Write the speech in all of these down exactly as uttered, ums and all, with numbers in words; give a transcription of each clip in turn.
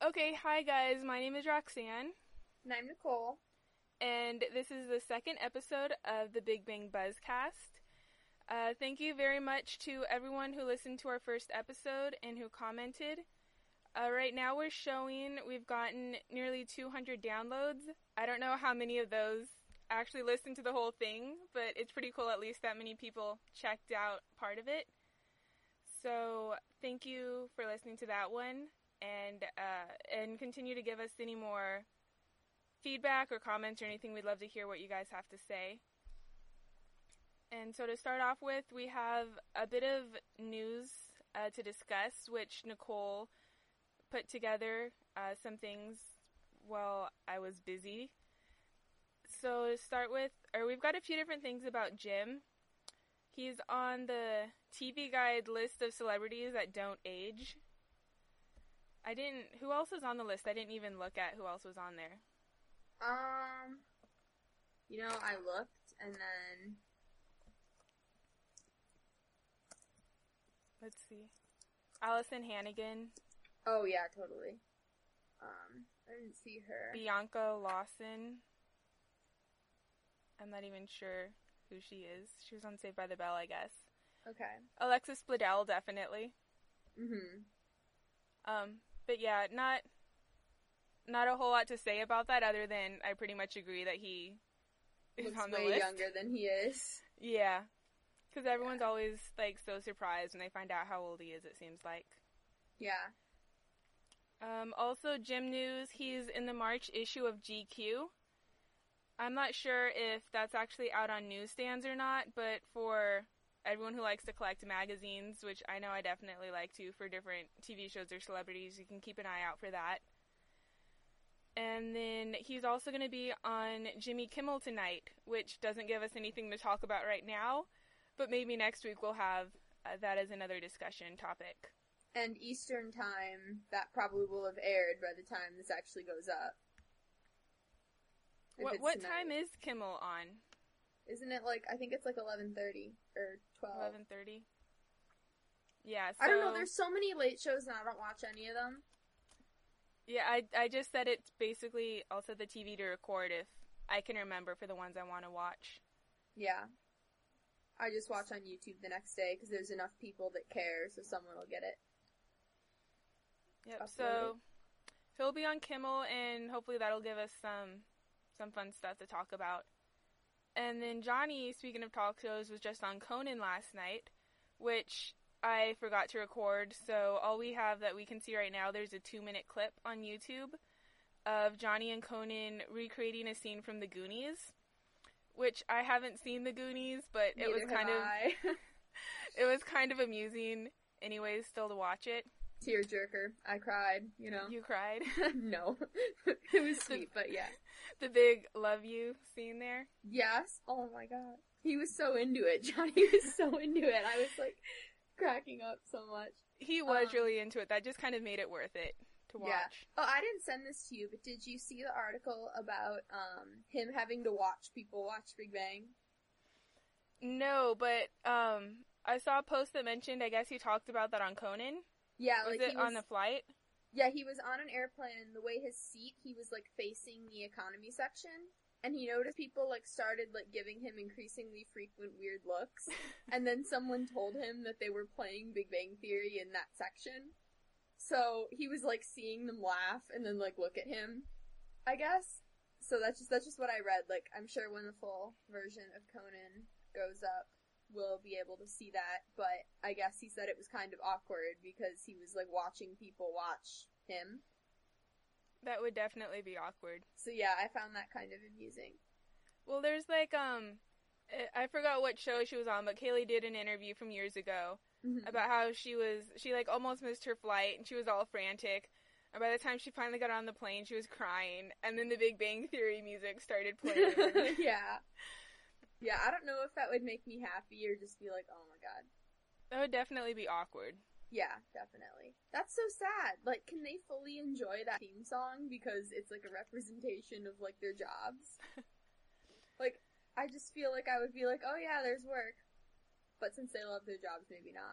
Okay, hi guys, my name is Roxanne. And I'm Nicole. And this is the second episode of the Big Bang Buzzcast. Uh, thank you very much to everyone who listened to our first episode and who commented. Uh, right now we're showing we've gotten nearly two hundred downloads. I don't know how many of those actually listened to the whole thing, but it's pretty cool at least that many people checked out part of it. So thank you for listening to that one. And uh, and continue to give us any more feedback or comments or anything. We'd love to hear what you guys have to say. And so to start off with, we have a bit of news uh, to discuss, which Nicole put together uh, some things while I was busy. So to start with, or we've got a few different things about Jim. He's on the T V Guide list of celebrities that don't age. I didn't... Who else was on the list? I didn't even look at who else was on there. Um, you know, I looked, and then... Let's see. Allison Hannigan. Oh, yeah, totally. Um, I didn't see her. Bianca Lawson. I'm not even sure who she is. She was on Saved by the Bell, I guess. Okay. Alexis Bledel, definitely. Mm-hmm. Um... But yeah, not not a whole lot to say about that other than I pretty much agree that he is Looks on the way list. younger than he is. Yeah. Because everyone's Yeah. always, like, so surprised when they find out how old he is, it seems like. Yeah. Um, also, Jim News, he's in the March issue of G Q. I'm not sure if that's actually out on newsstands or not, but for everyone who likes to collect magazines, which I know I definitely like to for different T V shows or celebrities, you can keep an eye out for that. And then he's also going to be on Jimmy Kimmel Tonight, which doesn't give us anything to talk about right now, but maybe next week we'll have uh, that as another discussion topic. And Eastern Time, that probably will have aired by the time this actually goes up. If What it's what tonight. time is Kimmel on? Isn't it like, I think it's like eleven thirty or twelve. eleven thirty? Yeah, so... I don't know, there's so many late shows and I don't watch any of them. Yeah, I, I just said it's basically, I'll set the T V to record if I can remember for the ones I want to watch. Yeah. I just watch on YouTube the next day because there's enough people that care, so someone will get it. Yep, Upload so he'll be on Kimmel, and hopefully that'll give us some some fun stuff to talk about. And then Johnny, speaking of talk shows, was just on Conan last night, which I forgot to record, so all we have that we can see right now, there's a two-minute clip on YouTube of Johnny and Conan recreating a scene from The Goonies, which I haven't seen The Goonies, but Neither it was kind have of I. it was kind of amusing anyways still to watch it. Tearjerker. I cried, you know. You cried. No. It was sweet, but yeah. The big love you scene there. Yes. Oh my god. He was so into it. Johnny was so into it. I was like cracking up so much. He was Um, really into it. That just kind of made it worth it to watch. Yeah. Oh, I didn't send this to you, but did you see the article about um him having to watch people watch Big Bang? No, but um, I saw a post that mentioned, I guess he talked about that on Conan. Yeah, Was like it he was, on the flight? Yeah, he was on an airplane, and the way his seat, he was like facing the economy section, and he noticed people like started like giving him increasingly frequent weird looks, and then someone told him that they were playing Big Bang Theory in that section. So he was like seeing them laugh and then like look at him, I guess. So that's just that's just what I read. Like I'm sure when the full version of Conan goes up, we'll be able to see that, but I guess he said it was kind of awkward because he was like watching people watch him. That would definitely be awkward. So yeah, I found that kind of amusing. Well, there's like, um, I I forgot what show she was on, but Kaylee did an interview from years ago Mhm. about how she was, she like almost missed her flight and she was all frantic. And by the time she finally got on the plane, she was crying. And then the Big Bang Theory music started playing. Yeah. Yeah, I don't know if that would make me happy or just be like, oh my god. That would definitely be awkward. Yeah, definitely. That's so sad. Like, can they fully enjoy that theme song because it's like a representation of like their jobs? Like, I just feel like I would be like, oh yeah, there's work. But since they love their jobs, maybe not.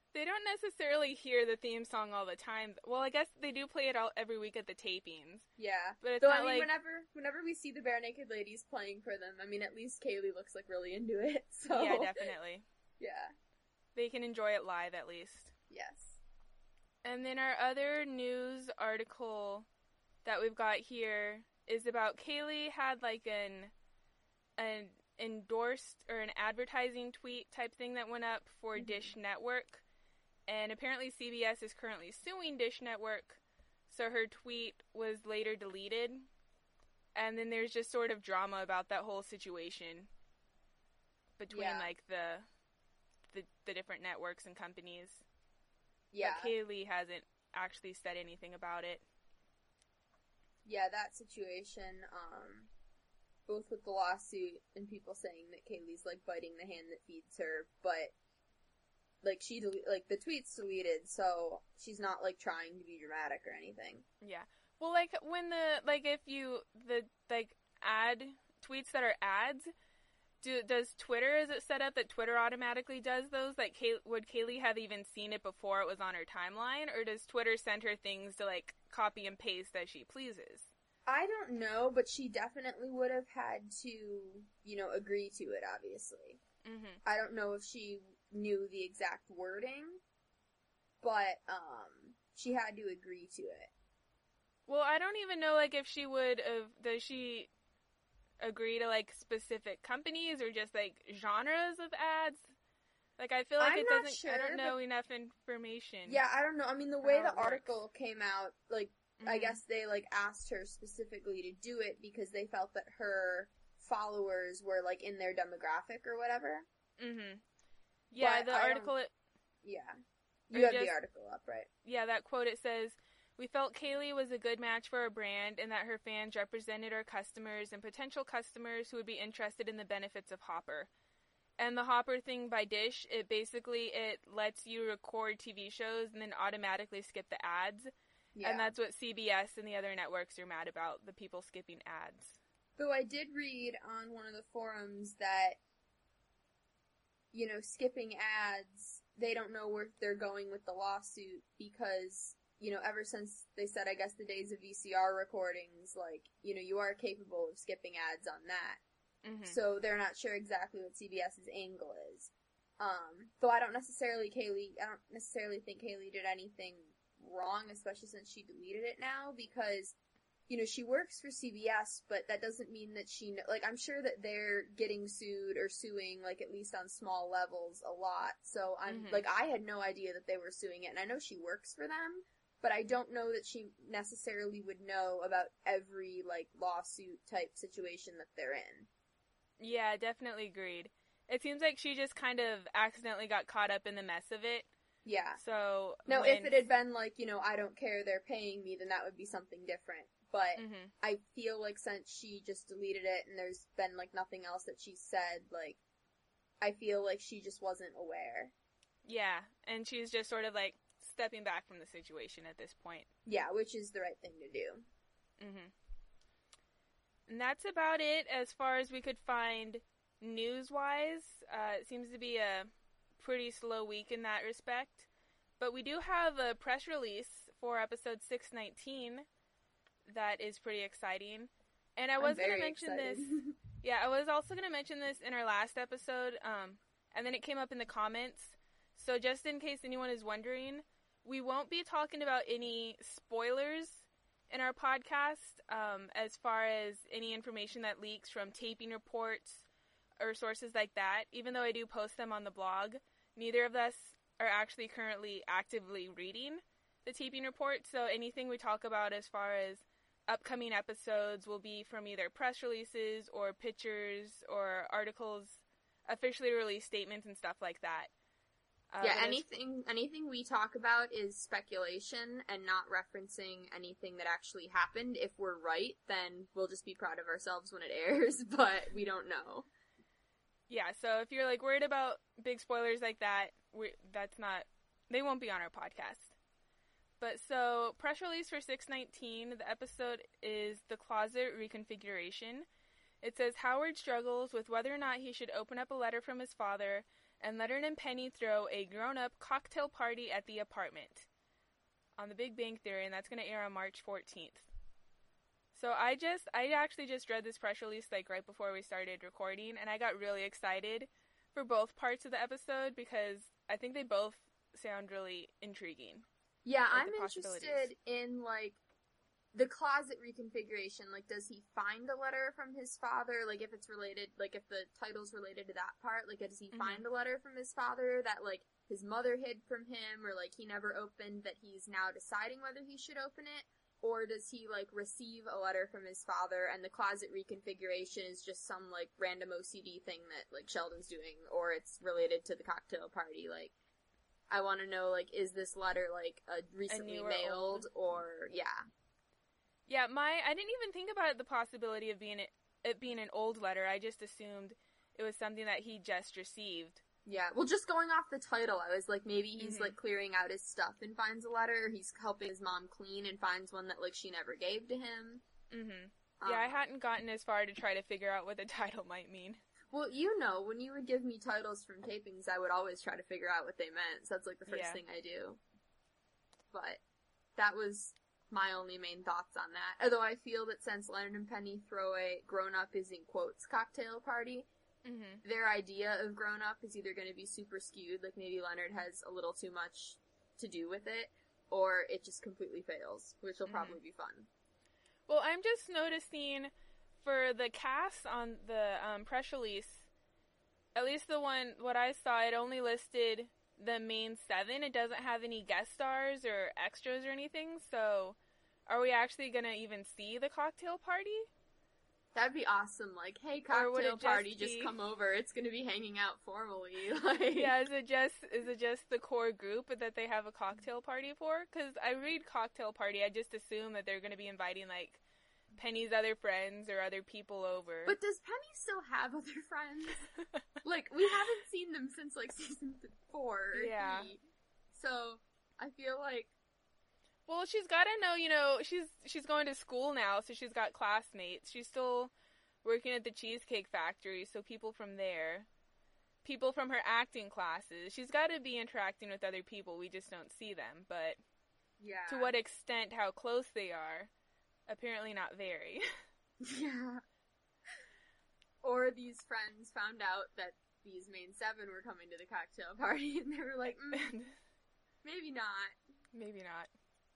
They don't necessarily hear the theme song all the time. Well, I guess they do play it all every week at the tapings. Yeah. But it's Though, not I mean, like... whenever whenever we see the Bare Naked Ladies playing for them, I mean, at least Kaylee looks, like, really into it, so... Yeah, definitely. Yeah. They can enjoy it live, at least. Yes. And then our other news article that we've got here is about Kaylee had, like, an... an endorsed or an advertising tweet type thing that went up for mm-hmm. Dish Network. And apparently C B S is currently suing Dish Network, so her tweet was later deleted. And then there's just sort of drama about that whole situation between, yeah. like, the, the the different networks and companies. Yeah. But Kaylee hasn't actually said anything about it. Yeah, that situation, um, both with the lawsuit and people saying that Kaylee's, like, biting the hand that feeds her, but... Like, she, del- like, the tweet's deleted, so she's not, like, trying to be dramatic or anything. Yeah. Well, like, when the, like, if you, the, like, ad, tweets that are ads, do, does Twitter, is it set up that Twitter automatically does those? Like, Kay- would Kaylee have even seen it before it was on her timeline? Or does Twitter send her things to, like, copy and paste as she pleases? I don't know, but she definitely would have had to, you know, agree to it, obviously. Mm-hmm. I don't know if she... knew the exact wording, but, um, she had to agree to it. Well, I don't even know, like, if she would have, does she agree to, like, specific companies or just, like, genres of ads? Like, I feel like I'm it not doesn't, sure, I don't know enough information. Yeah, I don't know. I mean, the way the article works. came out, like, mm-hmm. I guess they, like, asked her specifically to do it because they felt that her followers were, like, in their demographic or whatever. Mm-hmm. Yeah, but the I article... It, yeah. You have just, the article up, right? Yeah, that quote, it says, "We felt Kaylee was a good match for our brand and that her fans represented our customers and potential customers who would be interested in the benefits of Hopper." And the Hopper thing by Dish, it basically, it lets you record T V shows and then automatically skip the ads. Yeah. And that's what C B S and the other networks are mad about, the people skipping ads. Though I did read on one of the forums that you know, skipping ads, they don't know where they're going with the lawsuit because, you know, ever since they said, I guess, the days of V C R recordings, like, you know, you are capable of skipping ads on that. Mm-hmm. So they're not sure exactly what CBS's angle is. Um, though I don't necessarily, Kaylee, I don't necessarily think Kaylee did anything wrong, especially since she deleted it now, because you know, she works for C B S, but that doesn't mean that she, kn- like, I'm sure that they're getting sued or suing, like, at least on small levels a lot. So I'm, mm-hmm. like, I had no idea that they were suing it, and I know she works for them, but I don't know that she necessarily would know about every, like, lawsuit type situation that they're in. Yeah, definitely agreed. It seems like she just kind of accidentally got caught up in the mess of it. Yeah. So, no, when... if it had been, like, you know, I don't care, they're paying me, then that would be something different. But mm-hmm. I feel like since she just deleted it and there's been, like, nothing else that she said, like, I feel like she just wasn't aware. Yeah, and she's just sort of, like, stepping back from the situation at this point. Yeah, which is the right thing to do. Mm-hmm. And that's about it as far as we could find news-wise. Uh, it seems to be a pretty slow week in that respect. But we do have a press release for episode six nineteen. That is pretty exciting. And I was going to mention excited. this. Yeah, I was also going to mention this in our last episode, um, and then it came up in the comments. So just in case anyone is wondering, we won't be talking about any spoilers in our podcast um, as far as any information that leaks from taping reports or sources like that. Even though I do post them on the blog, neither of us are actually currently actively reading the taping report. So anything we talk about as far as upcoming episodes will be from either press releases or pictures or articles, officially released statements and stuff like that. Uh, yeah, anything anything we talk about is speculation and not referencing anything that actually happened. If we're right, then we'll just be proud of ourselves when it airs, but we don't know. Yeah, so if you're like worried about big spoilers like that, we, that's not, they won't be on our podcast. But so, press release for six nineteen, the episode is The Closet Reconfiguration. It says Howard struggles with whether or not he should open up a letter from his father and Leonard and Penny throw a grown-up cocktail party at the apartment on The Big Bang Theory, and that's going to air on March fourteenth. So I just, I actually just read this press release like right before we started recording, and I got really excited for both parts of the episode because I think they both sound really intriguing. Yeah, like I'm interested in, like, the closet reconfiguration. Like, does he find a letter from his father? Like, if it's related, like, if the title's related to that part, like, does he mm-hmm. find a letter from his father that, like, his mother hid from him, or, like, he never opened that he's now deciding whether he should open it? Or does he, like, receive a letter from his father and the closet reconfiguration is just some, like, random O C D thing that, like, Sheldon's doing, or it's related to the cocktail party? Like, I want to know, like, is this letter, like, a recently a mailed, or, yeah. Yeah, my, I didn't even think about the possibility of being it, it being an old letter. I just assumed it was something that he just received. Yeah, well, just going off the title, I was like, maybe he's, mm-hmm. like, clearing out his stuff and finds a letter, or he's helping his mom clean and finds one that, like, she never gave to him. Mm-hmm. Um, yeah, I hadn't gotten as far to try to figure out what the title might mean. Well, you know, when you would give me titles from tapings, I would always try to figure out what they meant, so that's, like, the first yeah. thing I do. But that was my only main thoughts on that. Although I feel that since Leonard and Penny throw a grown-up is in quotes cocktail party, mm-hmm. their idea of grown-up is either going to be super skewed, like maybe Leonard has a little too much to do with it, or it just completely fails, which will mm-hmm. probably be fun. Well, I'm just noticing for the cast on the um, press release, at least the one, what I saw, it only listed the main seven. It doesn't have any guest stars or extras or anything, so are we actually going to even see the cocktail party? That'd be awesome. Like, hey, cocktail party, just, just come over. It's going to be hanging out formally. Like, yeah, is it just is it just the core group that they have a cocktail party for? Because I read cocktail party, I just assume that they're going to be inviting, like, Penny's other friends or other people over. But does Penny still have other friends? Like, we haven't seen them since, like, season four. Yeah. Three. So, I feel like... Well, she's got to know, you know, she's she's going to school now, so she's got classmates. She's still working at the Cheesecake Factory, so people from there. People from her acting classes. She's got to be interacting with other people. We just don't see them. But yeah. To what extent, how close they are, apparently not very. Yeah. Or these friends found out that these main seven were coming to the cocktail party, and they were like, mm, maybe not. Maybe not.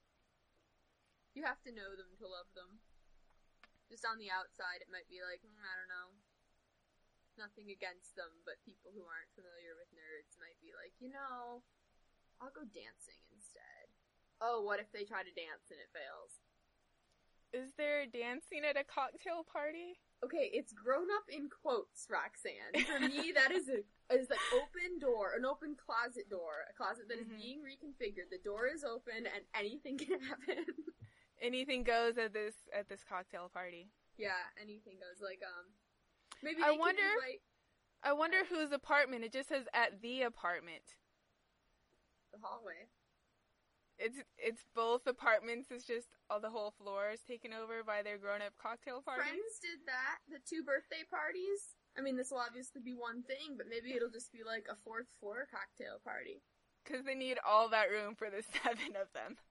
You have to know them to love them. Just on the outside, it might be like, mm, I don't know. Nothing against them, but people who aren't familiar with nerds might be like, you know, I'll go dancing instead. Oh, what if they try to dance and it fails? Is there dancing at a cocktail party? Okay, it's grown up in quotes, Roxanne. For me, that is a is an open door, an open closet door, a closet that mm-hmm. is being reconfigured. The door is open and anything can happen. Anything goes at this at this cocktail party. Yeah, anything goes. Like, um, maybe I they wonder. can invite... I wonder whose apartment. It just says at the apartment. The hallway. It's it's both apartments. It's just all the whole floor is taken over by their grown-up cocktail parties. Friends did that. The two birthday parties. I mean, this will obviously be one thing, but maybe it'll just be like a fourth floor cocktail party. Because they need all that room for the seven of them.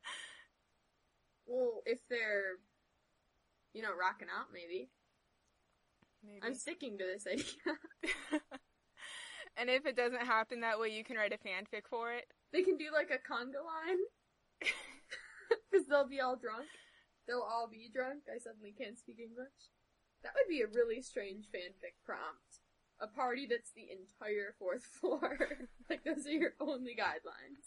Well, if they're, you know, rocking out, maybe. Maybe. I'm sticking to this idea. And if it doesn't happen that way, you can write a fanfic for it. They can do like a conga line. Because they'll be all drunk. They'll all be drunk. I suddenly can't speak English. That would be a really strange fanfic prompt. A party that's the entire fourth floor. Like, those are your only guidelines.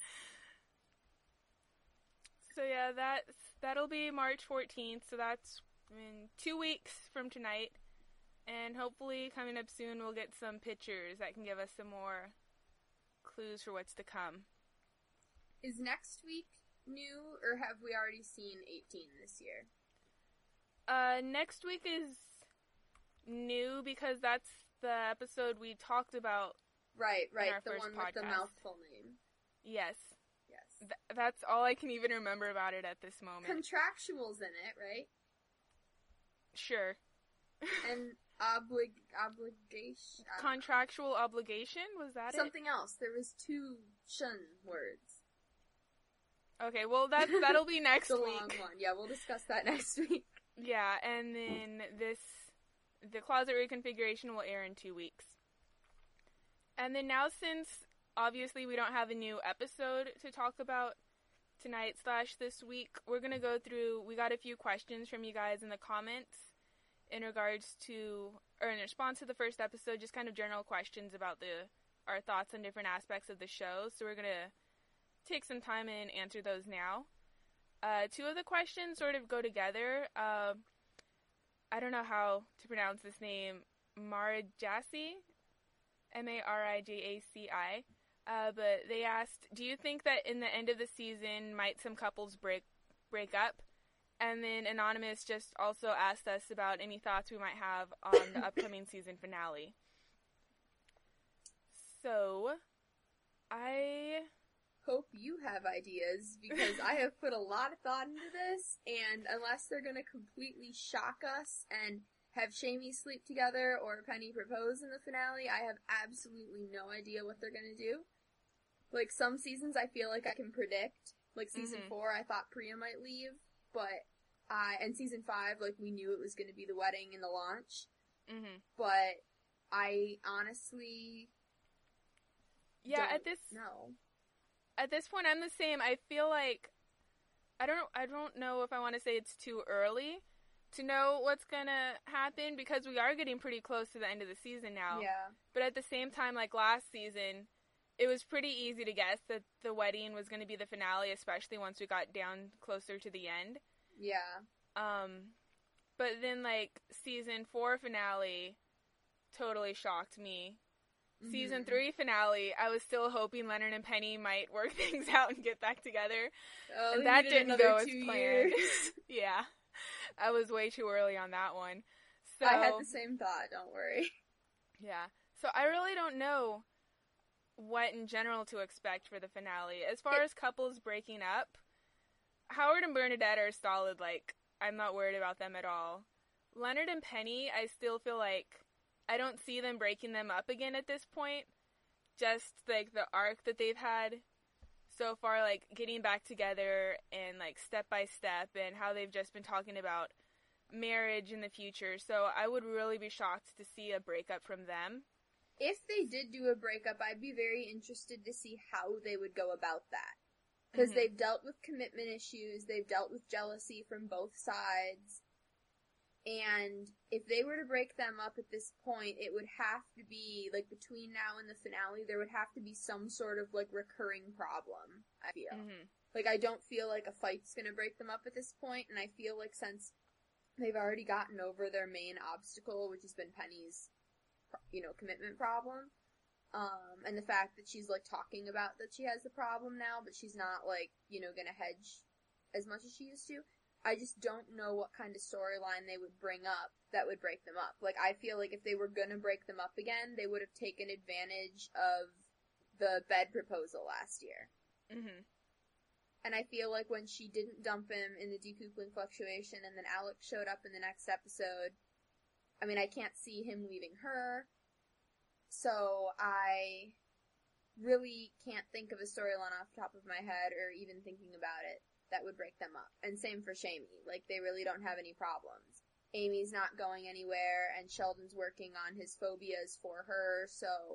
So yeah, that's, that'll be March fourteenth, so that's in two weeks from tonight. And hopefully, coming up soon, we'll get some pictures that can give us some more clues for what's to come. Is next week new, or have we already seen eighteen this year? Uh, next week is new because that's the episode we talked about. Right, right, the first one podcast. with the mouthful name. Yes. Yes. Th- that's all I can even remember about it at this moment. Contractual's in it, right? Sure. And oblig obligation Contractual obligation, was that something it? else. There was two shun words. Okay, well that that'll be next the week. long one. Yeah, we'll discuss that next week. Yeah, and then this the closet reconfiguration will air in two weeks. And then now, since obviously we don't have a new episode to talk about tonight slash this week, we're gonna go through. We got a few questions from you guys in the comments in regards to, or in response to the first episode, just kind of general questions about the our thoughts on different aspects of the show. So we're gonna take some time and answer those now. Uh, two of the questions sort of go together. Uh, I don't know how to pronounce this name. Marajasi, M A R I J A C I. Uh, but they asked, do you think that in the end of the season might some couples break break up? And then Anonymous just also asked us about any thoughts we might have on the upcoming season finale. So, I hope you have ideas, because I have put a lot of thought into this, and unless they're going to completely shock us and have Shamie sleep together or Penny propose in the finale, I have absolutely no idea what they're going to do. Like, some seasons I feel like I can predict. Like, season mm-hmm. four, I thought Priya might leave, but I, and season five, like, we knew it was going to be the wedding and the launch. Mm-hmm. But I honestly Yeah, at this... No. At this point, I'm the same. I feel like I don't I don't know if I want to say it's too early to know what's going to happen, because we are getting pretty close to the end of the season now. Yeah. But at the same time, like last season, it was pretty easy to guess that the wedding was going to be the finale, especially once we got down closer to the end. Yeah. Um, but then, like, season four finale totally shocked me. Mm-hmm. Season three finale, I was still hoping Leonard and Penny might work things out and get back together. Oh, and that didn't go as two planned. Yeah. I was way too early on that one. So I had the same thought, don't worry. Yeah. So I really don't know what in general to expect for the finale. As far it, as couples breaking up, Howard and Bernadette are solid. Like, I'm not worried about them at all. Leonard and Penny, I still feel like I don't see them breaking them up again at this point. Just, like, the arc that they've had so far, like, getting back together and, like, step by step, and how they've just been talking about marriage in the future. So I would really be shocked to see a breakup from them. If they did do a breakup, I'd be very interested to see how they would go about that. Because mm-hmm. they've dealt with commitment issues, they've dealt with jealousy from both sides. And if they were to break them up at this point, it would have to be, like, between now and the finale, there would have to be some sort of, like, recurring problem, I feel. Mm-hmm. Like, I don't feel like a fight's gonna break them up at this point, and I feel like since they've already gotten over their main obstacle, which has been Penny's, you know, commitment problem, um, and the fact that she's, like, talking about that she has the problem now, but she's not, like, you know, gonna hedge as much as she used to, I just don't know what kind of storyline they would bring up that would break them up. Like, I feel like if they were gonna break them up again, they would have taken advantage of the bed proposal last year. Mm-hmm. And I feel like when she didn't dump him in the decoupling fluctuation and then Alex showed up in the next episode, I mean, I can't see him leaving her, so I really can't think of a storyline off the top of my head, or even thinking about it, that would break them up. And same for Shamie. Like, they really don't have any problems. Amy's not going anywhere, and Sheldon's working on his phobias for her, so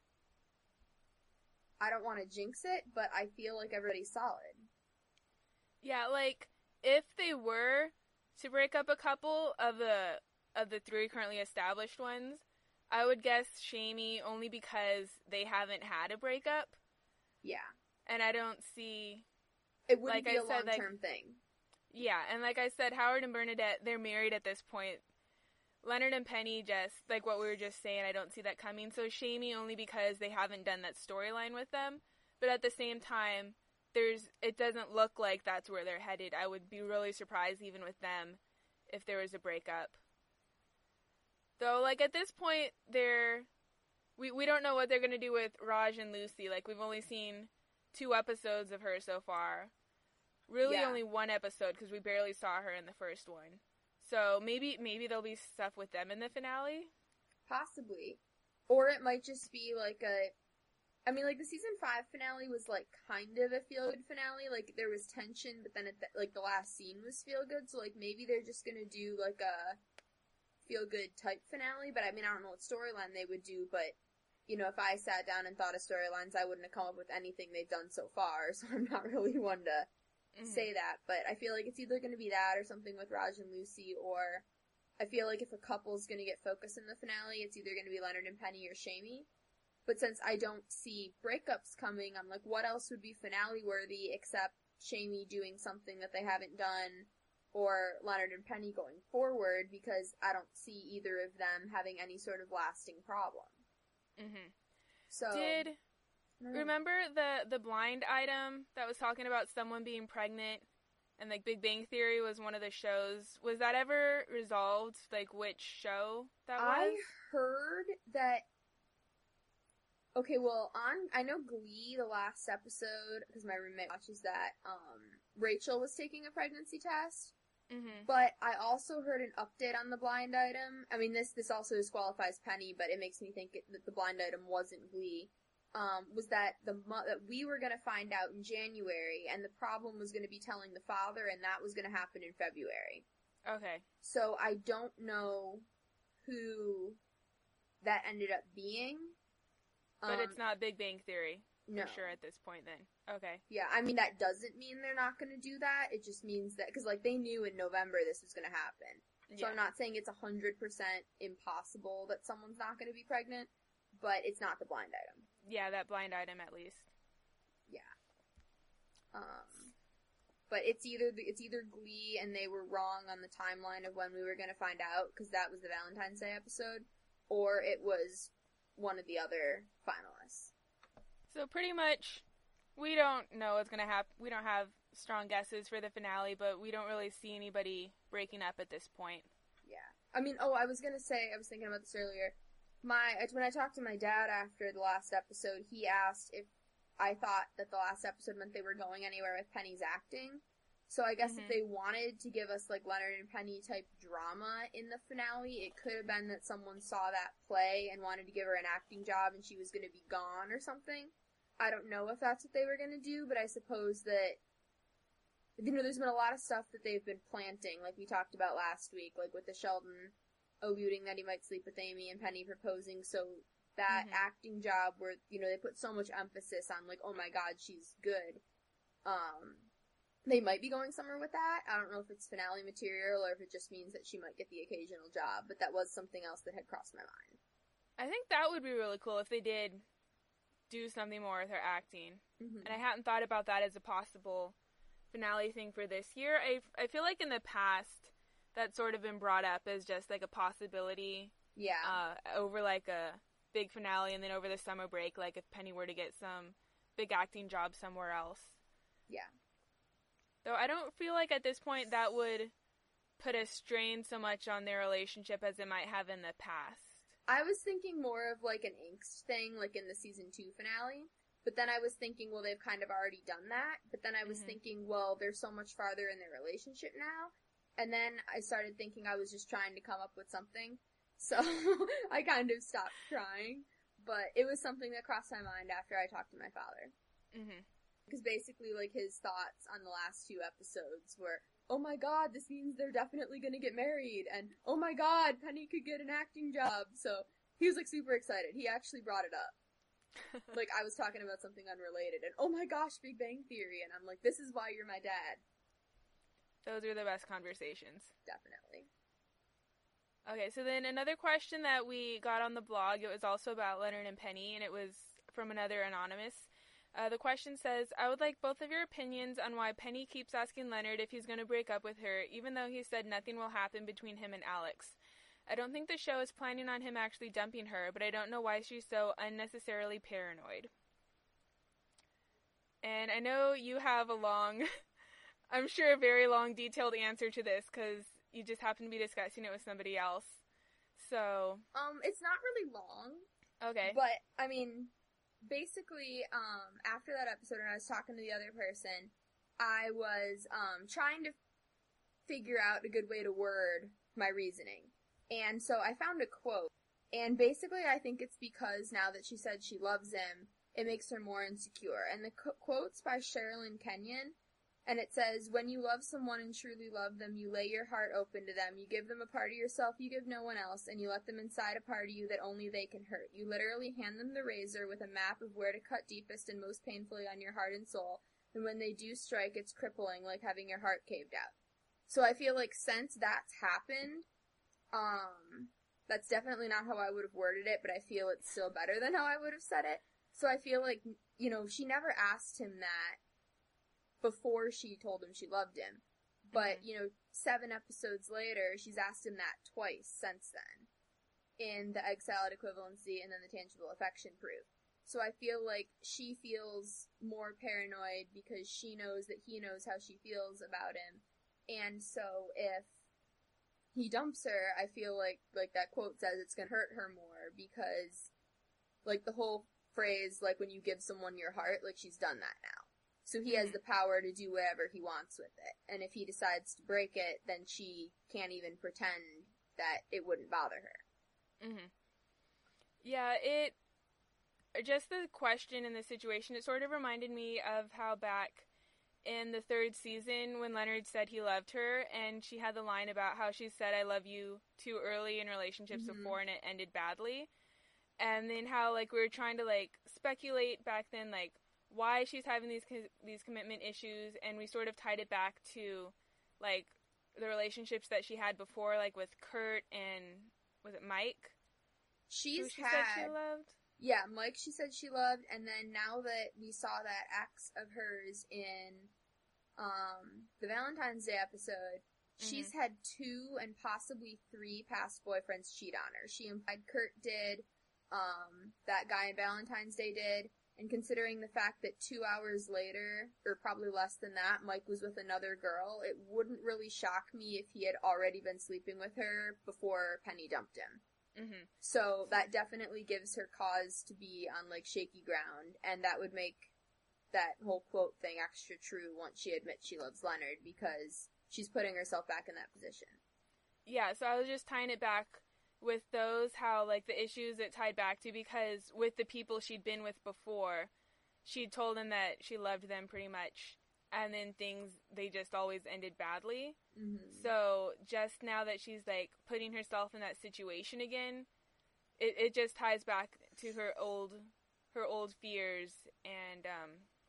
I don't want to jinx it, but I feel like everybody's solid. Yeah, like, if they were to break up a couple of the of the three currently established ones, I would guess Shamie, only because they haven't had a breakup. Yeah. And I don't see... It wouldn't like be I a said, long-term like, thing. Yeah, and like I said, Howard and Bernadette, they're married at this point. Leonard and Penny, just, like what we were just saying, I don't see that coming. So Shamie, only because they haven't done that storyline with them. But at the same time, there's it doesn't look like that's where they're headed. I would be really surprised, even with them, if there was a breakup. Though, like, at this point, they're... We, we don't know what they're going to do with Raj and Lucy. Like, we've only seen two episodes of her so far. Really Yeah. only one episode, because we barely saw her in the first one. So maybe maybe there'll be stuff with them in the finale. Possibly. Or it might just be like a... I mean, like, the season five finale was, like, kind of a feel-good finale. Like, there was tension, but then, at the, like, the last scene was feel-good. So, like, maybe they're just gonna do, like, a feel-good type finale. But, I mean, I don't know what storyline they would do. But, you know, if I sat down and thought of storylines, I wouldn't have come up with anything they've done so far. So I'm not really one to mm-hmm. say that. But I feel like it's either gonna be that or something with Raj and Lucy. Or I feel like if a couple's gonna get focused in the finale, it's either gonna be Leonard and Penny or Shamie. But since I don't see breakups coming, I'm like, what else would be finale-worthy except Shamie doing something that they haven't done, or Leonard and Penny going forward, because I don't see either of them having any sort of lasting problem. Mm-hmm. So, Did, remember the, the blind item that was talking about someone being pregnant, and, like, Big Bang Theory was one of the shows? Was that ever resolved, like, which show that was? I heard that... Okay, well, on, I know Glee, the last episode, because my roommate watches that, um, Rachel was taking a pregnancy test, mm-hmm. but I also heard an update on the blind item. I mean, this, this also disqualifies Penny, but it makes me think it, that the blind item wasn't Glee, um, was that the, that we were gonna find out in January, and the problem was gonna be telling the father, and that was gonna happen in February. Okay. So I don't know who that ended up being. But um, it's not Big Bang Theory, no. for sure, at this point, then. Okay. Yeah, I mean, that doesn't mean they're not going to do that. It just means that, because, like, they knew in November this was going to happen. So yeah. I'm not saying it's one hundred percent impossible that someone's not going to be pregnant, but it's not the blind item. Yeah, that blind item, at least. Yeah. Um, but it's either, it's either Glee and they were wrong on the timeline of when we were going to find out, because that was the Valentine's Day episode, or it was one of the other finalists. So pretty much, we don't know what's gonna happen. We don't have strong guesses for the finale, but we don't really see anybody breaking up at this point. Yeah. I mean, oh, I was gonna say, I was thinking about this earlier. My, when I talked to my dad after the last episode, he asked if I thought that the last episode meant they were going anywhere with Penny's acting. So I guess mm-hmm. if they wanted to give us, like, Leonard and Penny type drama in the finale, it could have been that someone saw that play and wanted to give her an acting job and she was going to be gone or something. I don't know if that's what they were going to do, but I suppose that, you know, there's been a lot of stuff that they've been planting, like we talked about last week, like with the Sheldon alluding that he might sleep with Amy and Penny proposing, so that mm-hmm. acting job where, you know, they put so much emphasis on, like, oh my god, she's good. Um... They might be going somewhere with that. I don't know if it's finale material or if it just means that she might get the occasional job, but that was something else that had crossed my mind. I think that would be really cool if they did do something more with her acting. Mm-hmm. And I hadn't thought about that as a possible finale thing for this year. I, I feel like in the past, that's sort of been brought up as just like a possibility. Yeah. Uh, over like a big finale and then over the summer break, like if Penny were to get some big acting job somewhere else. Yeah. Though I don't feel like at this point that would put a strain so much on their relationship as it might have in the past. I was thinking more of like an angst thing, like in the season two finale. But then I was thinking, well, they've kind of already done that. But then I was mm-hmm. thinking, well, they're so much farther in their relationship now. And then I started thinking I was just trying to come up with something. So I kind of stopped trying. But it was something that crossed my mind after I talked to my father. Mm-hmm. Because basically, like, his thoughts on the last two episodes were, oh my god, this means they're definitely gonna get married, and oh my god, Penny could get an acting job, so he was, like, super excited. He actually brought it up. Like, I was talking about something unrelated, and oh my gosh, Big Bang Theory, and I'm like, this is why you're my dad. Those are the best conversations. Definitely. Okay, so then another question that we got on the blog, it was also about Leonard and Penny, and it was from another anonymous. Uh, the question says, I would like both of your opinions on why Penny keeps asking Leonard if he's going to break up with her, even though he said nothing will happen between him and Alex. I don't think the show is planning on him actually dumping her, but I don't know why she's so unnecessarily paranoid. And I know you have a long, I'm sure a very long, detailed answer to this, because you just happen to be discussing it with somebody else. So... Um, it's not really long. Okay. But, I mean... Basically, um, after that episode when I was talking to the other person, I was, um, trying to figure out a good way to word my reasoning. And so I found a quote. And basically, I think it's because now that she said she loves him, it makes her more insecure. And the qu- quote's by Sherilyn Kenyon, and it says, "When you love someone and truly love them, you lay your heart open to them. You give them a part of yourself you give no one else, and you let them inside a part of you that only they can hurt. You literally hand them the razor with a map of where to cut deepest and most painfully on your heart and soul. And when they do strike, it's crippling, like having your heart caved out." So I feel like since that's happened, um, that's definitely not how I would have worded it, but I feel it's still better than how I would have said it. So I feel like, you know, she never asked him that before she told him she loved him. But, mm-hmm. you know, seven episodes later, she's asked him that twice since then. In the egg salad equivalency and then the tangible affection proof. So I feel like she feels more paranoid because she knows that he knows how she feels about him. And so if he dumps her, I feel like, like that quote says, it's gonna hurt her more because, like, the whole phrase, like, when you give someone your heart, like, she's done that now. So he has the power to do whatever he wants with it. And if he decides to break it, then she can't even pretend that it wouldn't bother her. Mm-hmm. Yeah, it... Just the question and the situation, it sort of reminded me of how back in the third season when Leonard said he loved her, and she had the line about how she said, "I love you" too early in relationships mm-hmm. before, and it ended badly. And then how, like, we were trying to, like, speculate back then, like, why she's having these co- these commitment issues, and we sort of tied it back to, like, the relationships that she had before, like, with Kurt and, was it Mike? She's she had... said she loved? Yeah, Mike she said she loved, and then now that we saw that ex of hers in um, the Valentine's Day episode, mm-hmm. she's had two and possibly three past boyfriends cheat on her. She implied Kurt did, um, that guy in Valentine's Day did, and considering the fact that two hours later, or probably less than that, Mike was with another girl, it wouldn't really shock me if he had already been sleeping with her before Penny dumped him. Mm-hmm. So that definitely gives her cause to be on, like, shaky ground, and that would make that whole quote thing extra true once she admits she loves Leonard, because she's putting herself back in that position. Yeah, so I was just tying it back with those, how, like, the issues it tied back to, because with the people she'd been with before, she'd told them that she loved them pretty much, and then things, they just always ended badly. Mm-hmm. So just now that she's, like, putting herself in that situation again, it it just ties back to her old her old fears and um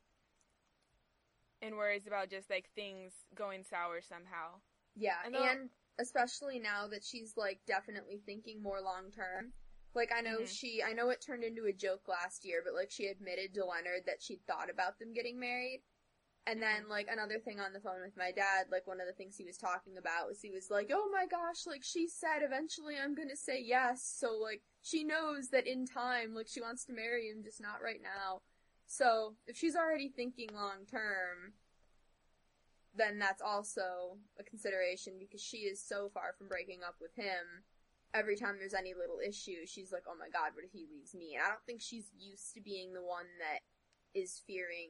and worries about just, like, things going sour somehow. Yeah, and, and especially now that she's, like, definitely thinking more long term. Like, I know mm-hmm. she, I know it turned into a joke last year, but, like, she admitted to Leonard that she'd thought about them getting married. And then, like, another thing on the phone with my dad, like, one of the things he was talking about was he was like, oh my gosh, like, she said eventually I'm gonna say yes, so, like, she knows that in time, like, she wants to marry him, just not right now. So, if she's already thinking long term, then that's also a consideration, because she is so far from breaking up with him. Every time there's any little issue, she's like, oh my god, what if he leaves me? And I don't think she's used to being the one that is fearing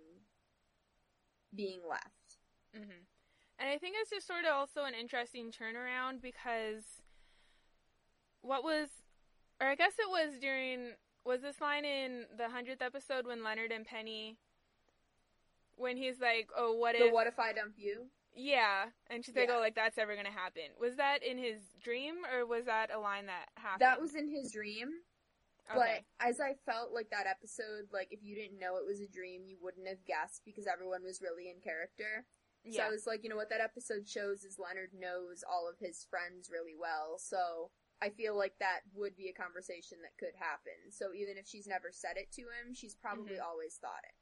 being left. Mm-hmm. And I think it's just sort of also an interesting turnaround, because what was, or I guess it was during, was this line in the hundredth episode when Leonard and Penny, when he's like, oh, what the if... what if I dump you? Yeah, and she's like, yeah. oh, like, that's never gonna happen. Was that in his dream, or was that a line that happened? That was in his dream. Okay. But as I felt like that episode, like, if you didn't know it was a dream, you wouldn't have guessed, because everyone was really in character. Yeah. So I was like, you know, what that episode shows is Leonard knows all of his friends really well, so I feel like that would be a conversation that could happen. So even if she's never said it to him, she's probably mm-hmm. always thought it.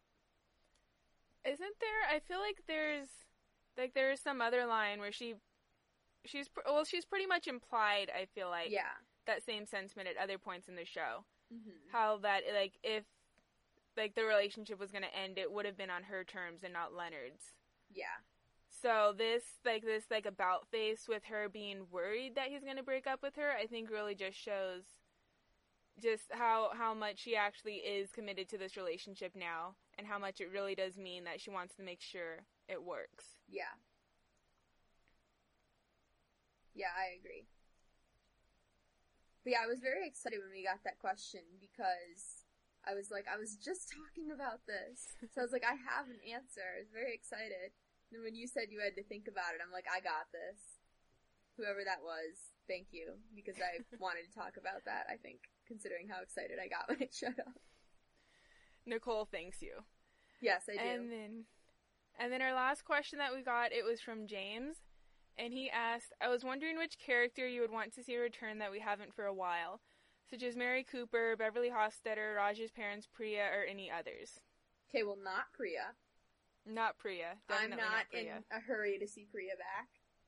Isn't there, I feel like there's, like, there's some other line where she, she's, well, she's pretty much implied, I feel like. Yeah. That same sentiment at other points in the show. Mm-hmm. How that, like, if, like, the relationship was going to end, it would have been on her terms and not Leonard's. Yeah. So this, like, this, like, about face with her being worried that he's going to break up with her, I think really just shows just how, how much she actually is committed to this relationship now, and how much it really does mean that she wants to make sure it works. Yeah. Yeah, I agree. But yeah, I was very excited when we got that question because I was like, I was just talking about this. So I was like, I have an answer. I was very excited. And then when you said you had to think about it, I'm like, I got this. Whoever that was, thank you. Because I wanted to talk about that, I think, considering how excited I got when it showed up. Nicole thanks you. Yes, I do. And then, and then our last question that we got, it was from James. And he asked, I was wondering which character you would want to see return that we haven't for a while, such as Mary Cooper, Beverly Hofstetter, Raj's parents, Priya, or any others. Okay, well, not Priya. Not Priya. Definitely I'm not, not Priya. in a hurry to see Priya back.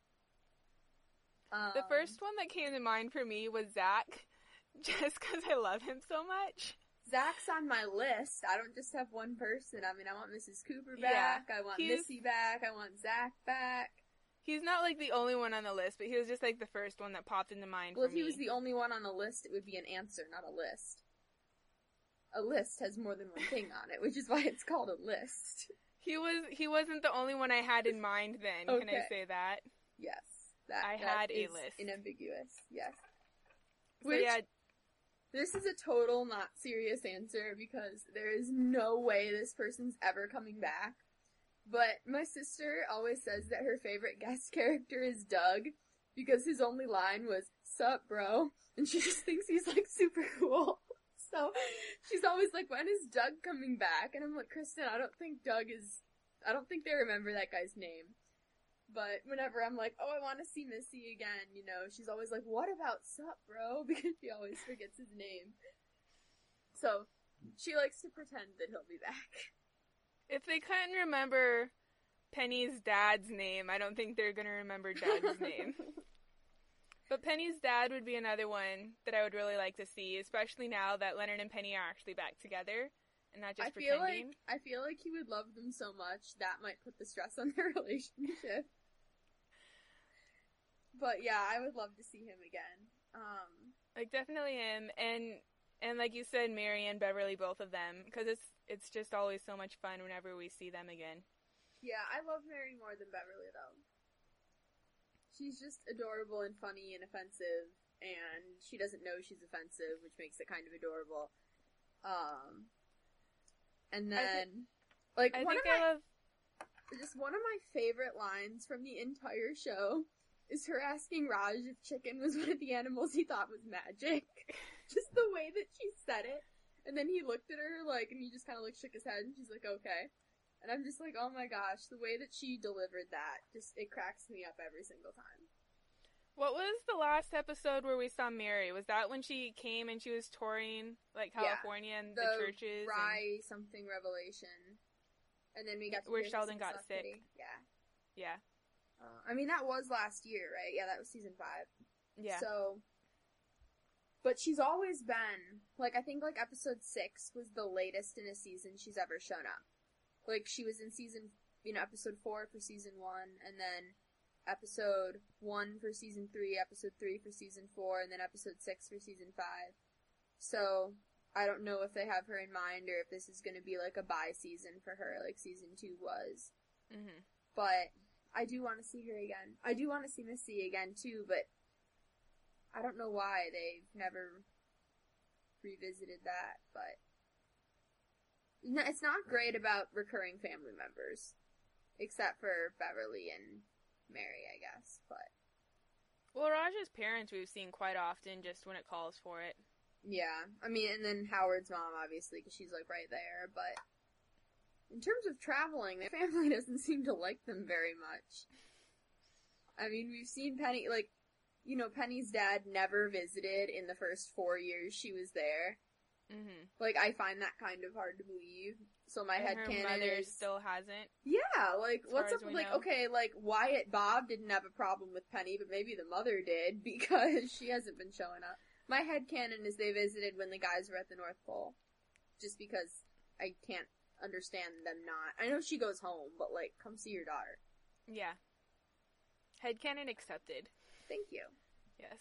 Um, the first one that came to mind for me was Zach, just because I love him so much. Zach's on my list. I don't just have one person. I mean, I want Missus Cooper back. Yeah, I want he's- Missy back. I want Zach back. He's not, like, the only one on the list, but he was just, like, the first one that popped into mind Well, for if he me. was the only one on the list, it would be an answer, not a list. A list has more than one thing on it, which is why it's called a list. He was, he wasn't the only one I had in mind then, can Okay. I say that? Yes. That, I that had a is list. Inambiguous, yes. So, Which, yeah, this is a total not serious answer because there is no way this person's ever coming back. But my sister always says that her favorite guest character is Doug because his only line was, "Sup, bro?" And she just thinks he's, like, super cool. So she's always like, when is Doug coming back? And I'm like, Kristen, I don't think Doug is, I don't think they remember that guy's name. But whenever I'm like, oh, I want to see Missy again, you know, she's always like, what about Sup, bro? Because she always forgets his name. So she likes to pretend that he'll be back. if they couldn't remember Penny's dad's name, I don't think they're gonna remember Doug's name. But Penny's dad would be another one that I would really like to see, especially now that Leonard and Penny are actually back together and not just I feel pretending. like I feel like he would love them so much that might put the stress on their relationship. But yeah, I would love to see him again. Um, Like, definitely him, and and like you said, Mary and Beverly, both of them, because it's it's just always so much fun whenever we see them again. yeah, I love Mary more than Beverly though. She's just adorable and funny and offensive, and she doesn't know she's offensive, which makes it kind of adorable. Um, and then, like, I one think of I my, love. just one of my favorite lines from the entire show is her asking Raj if chicken was one of the animals he thought was magic. Just the way that she said it. And then he looked at her, like, and he just kind of, like, shook his head, and she's like, okay. And I'm just like, oh my gosh, the way that she delivered that, just, it cracks me up every single time. What was the last episode where we saw Mary? Was that when she came and she was touring, like, Yeah. California and The the churches? and- Rye something revelation. And then we got to Where hear Sheldon Kiss and got Stuff sick. Kitty. Yeah. Yeah. Uh, I mean, that was last year, right? Yeah, that was season five. Yeah. So, but she's always been, like, I think, like, episode six was the latest in a season she's ever shown up. Like, she was in season, you know, episode four for season one, and then episode one for season three, episode three for season four, and then episode six for season five. So, I don't know if they have her in mind, or if this is gonna be, like, a bye season for her, like season two was. Mm-hmm. But I do want to see her again. I do want to see Missy again, too, but I don't know why they've never revisited that, but no, it's not great about recurring family members, except for Beverly and Mary, I guess, but Well, Raj's parents we've seen quite often just when it calls for it. yeah, I mean, and then Howard's mom, obviously, because she's, like, right there, but in terms of traveling, their family doesn't seem to like them very much. I mean, we've seen Penny, like, you know, Penny's dad never visited in the first four years she was there. Mm-hmm. Like, I find that kind of hard to believe. So my And her headcanon mother is... still hasn't. Yeah, like, as what's far up as with, we like, know. okay, like, Wyatt Bob didn't have a problem with Penny, but maybe the mother did, because she hasn't been showing up. My headcanon is they visited when the guys were at the North Pole. Just because I can't understand them not. I know she goes home, but, like, come see your daughter. Yeah. Headcanon accepted. Thank you. Yes.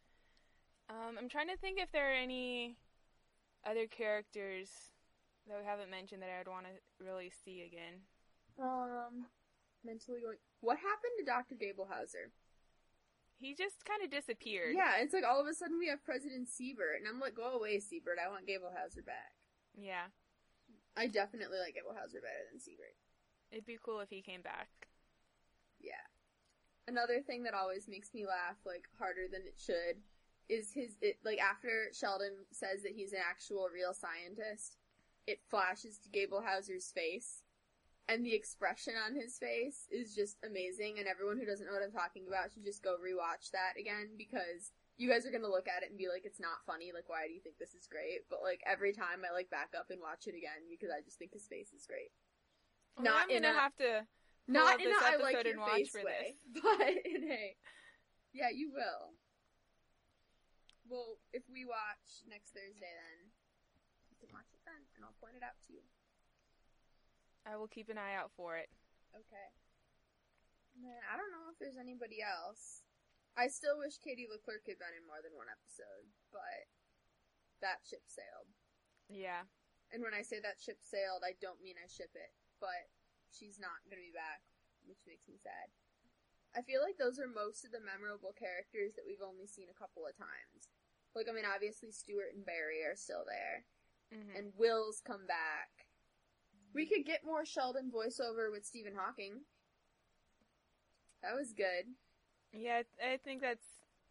Um, I'm trying to think if there are any other characters that we haven't mentioned that I would want to really see again. Um, mentally going... What happened to Doctor Gablehauser? He just kind of disappeared. Yeah, it's like all of a sudden we have President Siebert, and I'm like, go away, Siebert. I want Gablehauser back. Yeah. I definitely like Gablehauser better than Siebert. It'd be cool if he came back. Yeah. Another thing that always makes me laugh, like, harder than it should, is his, it, like, after Sheldon says that he's an actual real scientist, it flashes to Gablehauser's face, and the expression on his face is just amazing, and everyone who doesn't know what I'm talking about should just go rewatch that again, because you guys are gonna look at it and be like, it's not funny, like, why do you think this is great? But, like, every time I, like, back up and watch it again, because I just think his face is great. Well, not I'm in gonna a, have to not in this a I like episode your and watch face for way, this. but in a, yeah, you will. Well, if we watch next Thursday, then you can watch it then, and I'll point it out to you. I will keep an eye out for it. Okay. Man, I don't know if there's anybody else. I still wish Katie Leclerc had been in more than one episode, but that ship sailed. Yeah. And when I say that ship sailed, I don't mean I ship it, but she's not gonna be back, which makes me sad. I feel like those are most of the memorable characters that we've only seen a couple of times. Like, I mean, obviously Stuart and Barry are still there, Mm-hmm. and Will's come back. We could get more Sheldon voiceover with Stephen Hawking. That was good. Yeah, I think that's...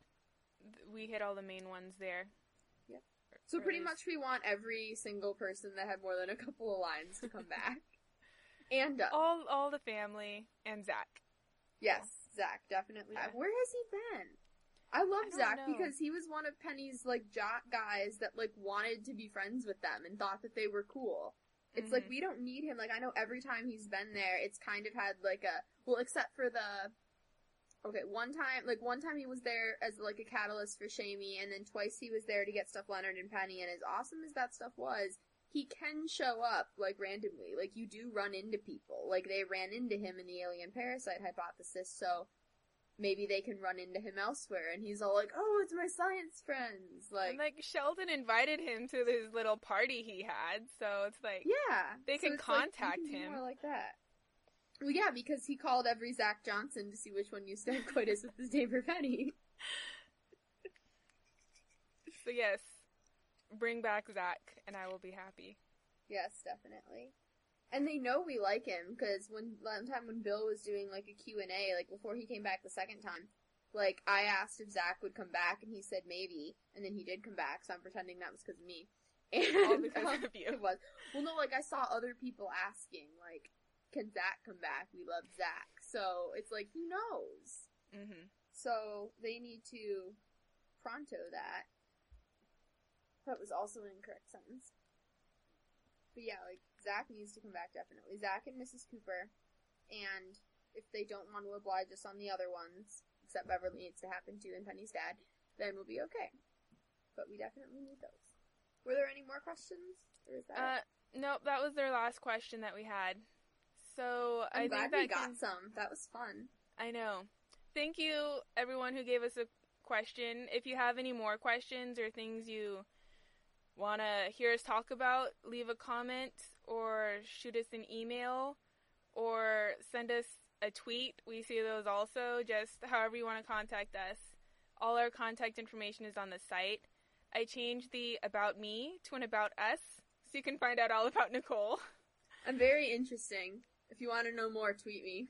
We hit all the main ones there. Yep. So pretty much we want every single person that had more than a couple of lines to come back. And uh, All all the family and Zach. yes, Zach, definitely. Yeah. Where has he been? I love I don't Zach know. because he was one of Penny's, like, jock guys that, like, wanted to be friends with them and thought that they were cool. It's Mhm. like, we don't need him. Like, I know every time he's been there, it's kind of had, like, a... Well, except for the... Okay, one time, like, one time he was there as, like, a catalyst for Shamey, and then twice he was there to get stuff Leonard and Penny, and as awesome as that stuff was, he can show up, like, randomly. Like, you do run into people. Like, they ran into him in the alien parasite hypothesis, so maybe they can run into him elsewhere, and he's all like, oh, it's my science friends. Like, And, like, Sheldon invited him to his little party he had, so it's like... yeah. They so can it's like, you contact can do him. more like that. Well, yeah, because he called every Zach Johnson to see which one used to have coitus with his neighbor Penny. So yes, bring back Zach, and I will be happy. Yes, definitely. And they know we like him, because when, one time when Bill was doing, like, a Q and A, like, before he came back the second time, like, I asked if Zach would come back, and he said maybe, and then he did come back, so I'm pretending that was because of me. And, All because um, of you. It was. Well, no, like, I saw other people asking, like, can Zach come back? We love Zach. So, it's like, he knows. Mm-hmm. So, they need to pronto that. That was also an incorrect sentence. But yeah, like, Zach needs to come back, definitely. Zach and Missus Cooper. And if they don't want to oblige us on the other ones, except Beverly needs to happen to and Penny's dad, then we'll be okay. But we definitely need those. Were there any more questions? Or is that Uh, nope, that was their last question that we had. So I'm I glad think that we got can... some. That was fun. I know. Thank you, everyone who gave us a question. If you have any more questions or things you want to hear us talk about, leave a comment or shoot us an email or send us a tweet. We see those also, just however you want to contact us. All our contact information is on the site. I changed the About Me to an About Us, so you can find out all about Nicole. I'm very interesting. If you want to know more, tweet me.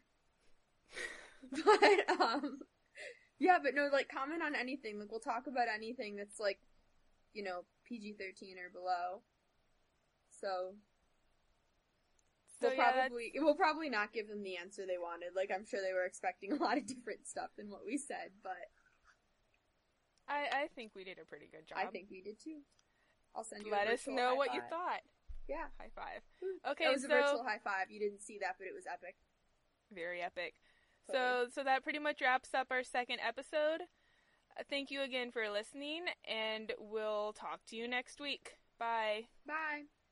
But, um, yeah, but no, like, comment on anything. Like, we'll talk about anything that's, like, you know, P G thirteen or below. So, So we'll yeah, probably, we'll probably not give them the answer they wanted. Like, I'm sure they were expecting a lot of different stuff than what we said, but I, I think we did a pretty good job. I think we did too. I'll send you Let a us virtual know high what you five. thought. Yeah. High five. Woo. Okay, That was a so virtual high five. You didn't see that, but it was epic. very epic. Totally. So so that pretty much wraps up our second episode. Uh, thank you again for listening, and we'll talk to you next week. Bye. Bye.